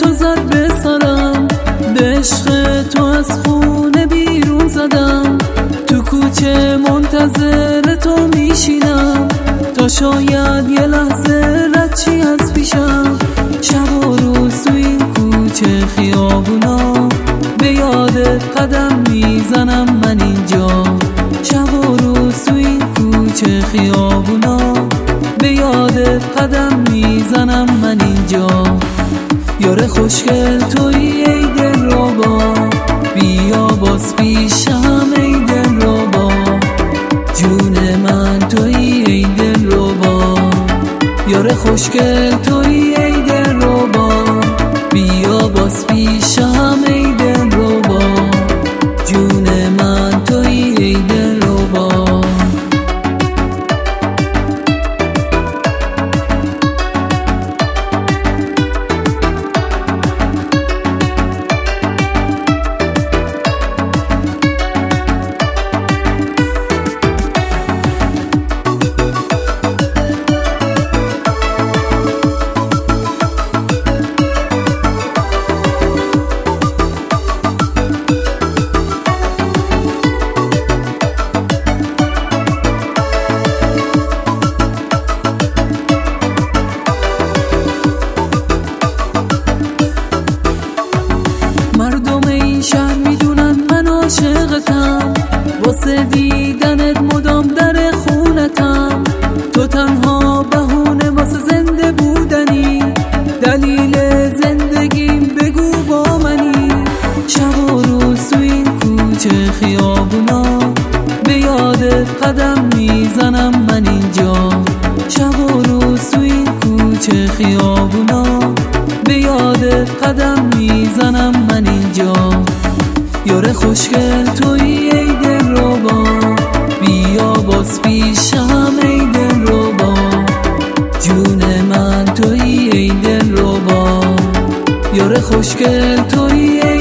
تو زد به سرم، به عشق تو از خونه بیرون زدم. تو کوچه منتظر تو میشینم، تا شاید یه لحظه رد چی از پیشم. شب و روز تو این کوچه خیابونا، به یادت قدم میزنم من اینجا. شب و روز تو این کوچه خیابونا، به یادت قدم میزنم من اینجا. یار خوشگل تویی ای دلربا، بیا باز پیشم ای دلربا. جون من تویی ای دلربا، یار خوشگل تویی ای دلربا. بیا باز پیشم ای دلربا، جون من تویی ای دلربا. مردم این شهر میدونن من عاشقتم، واسه دیدنت مدام در خونتم. تو تنها بهونه واسه زنده بودنی، دلیل زندگیم بگو با منی. شب و روز تو این کوچه خیابونا، به یادت قدم میزنم من اینجا. شب و روز تو این کوچه خیابونا، به یادت قدم میزنم من اینجا. یار خوشگل تویی ای دلربا، بیا باز پیشم ای دلربا. جون من تویی ای دلربا، یار خوشگل تویی